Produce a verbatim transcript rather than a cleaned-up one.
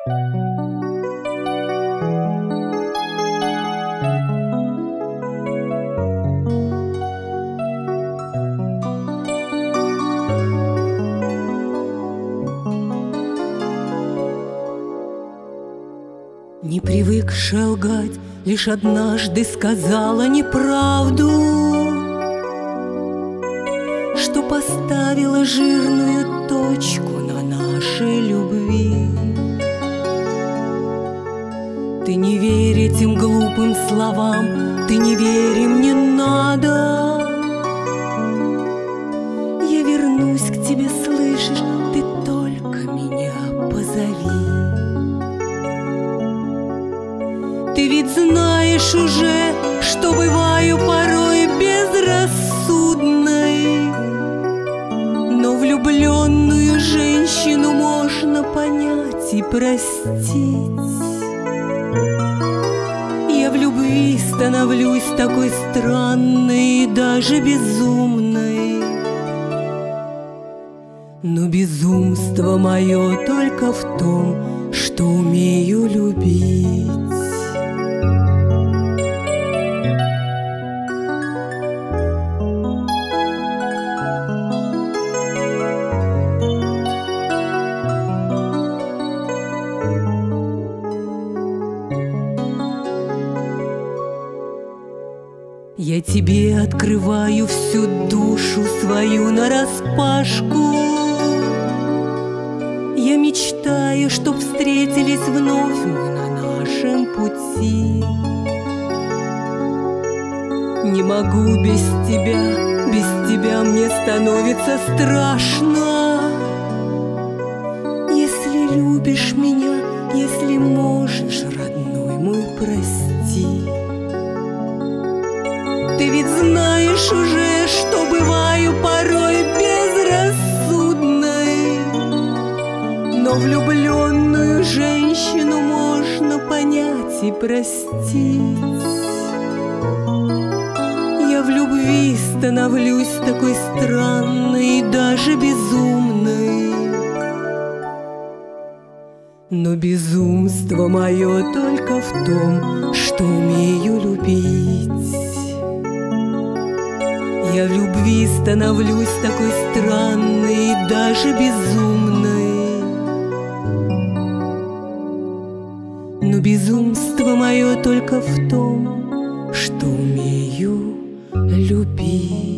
Не привыкшая лгать, лишь однажды сказала неправду, что поставила жирную точку на нашей любви. Ты не верь этим глупым словам, ты не верь им, не надо. Я вернусь к тебе, слышишь, ты только меня позови. Ты ведь знаешь уже, что бываю порой безрассудной, но влюбленную женщину можно понять и простить. Я в любви становлюсь такой странной и даже безумной, но безумство мое только в том, что умею любить. Я тебе открываю всю душу свою нараспашку. Я мечтаю, чтоб встретились вновь мы на нашем пути. Не могу без тебя, без тебя мне становится страшно. Если любишь меня, если можешь, родной мой, прости. Ты ведь знаешь уже, что бываю порой безрассудной, но влюбленную женщину можно понять и простить. Я в любви становлюсь такой странной и даже безумной, но безумство мое только в том, что умею любить. Я в любви становлюсь такой странной и даже безумной, но безумство мое только в том, что умею любить.